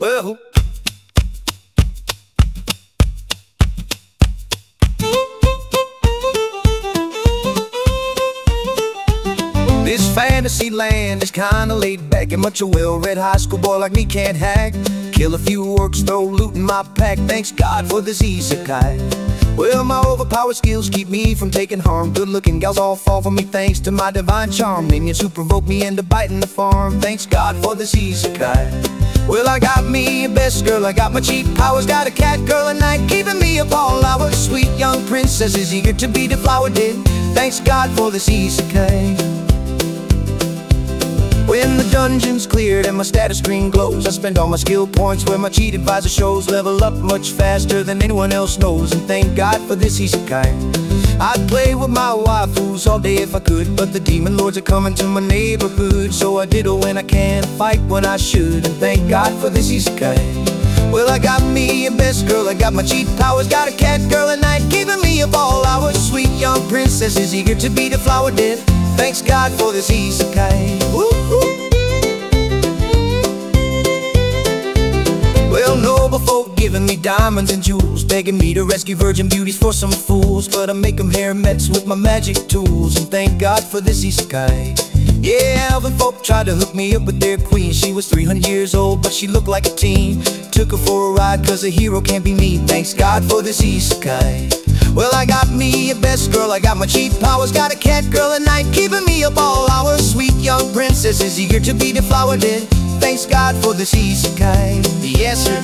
Well, this fantasy land is kinda laid back, and much a well-read high school boy like me can't hack. Kill a few orcs, throw loot in my pack. Thanks God for this isekai. Well, my overpowered skills keep me from taking harm. Good-looking gals all fall for me thanks to my divine charm. Minions who provoke me into biting the farm. Thanks God for this isekai. Well, I got me a best girl, I got my cheap powers. Got a cat girl at night keeping me up all hours. Sweet young princess is eager to be deflowered in. Thanks God for this isekai. When the dungeon's cleared and my status screen glows, I spend all my skill points where my cheat advisor shows. Level up much faster than anyone else knows, and thank God for this isekai. I'd play with my waifus all day if I could, but the demon lords are coming to my neighborhood. So I diddle when I can, fight when I should, and thank God for this isekai. Well, I got me a best girl, I got my cheat powers. Got a cat girl at night keeping me up all hours. Sweet young princess is eager to be deflowered in. Thanks God for this isekai. Well, noble folk giving me diamonds and jewels, begging me to rescue virgin beauties for some fools. But I make them hair mets with my magic tools, and thank God for this isekai. Yeah, elven folk tried to hook me up with their queen. She was 300 years old, but she looked like a teen. Took her for a ride, cause a hero can't be mean. Thanks God for this isekai. Well, I got me a best girl, I got my cheap powers. Got a cat girl at night keeping me up all hours. Sweet young princess is eager to be deflowered in. Thanks God for this isekai. Yes, sir.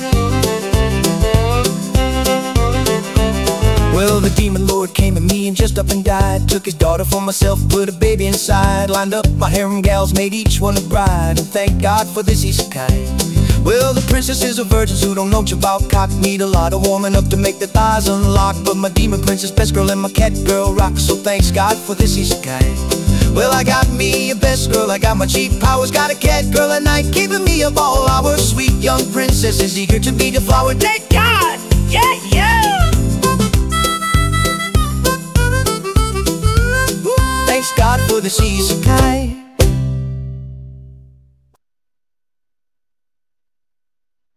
Well, the demon lord came at me and just up and died. Took his daughter for myself, put a baby inside. Lined up my harem gals, made each one a bride, and thank God for this isekai. Well, the princesses are virgins who don't know much about cock. Need a lot of warming up to make their thighs unlock. But my demon princess, best girl, and my cat girl rock. So thanks God for this isekai. Well, I got me a best girl, I got my cheap powers. Got a cat girl at night keeping me up all hours. Sweet young princess is eager to be deflowered. Thank God! Yeah, yeah! Thanks God for this isekai.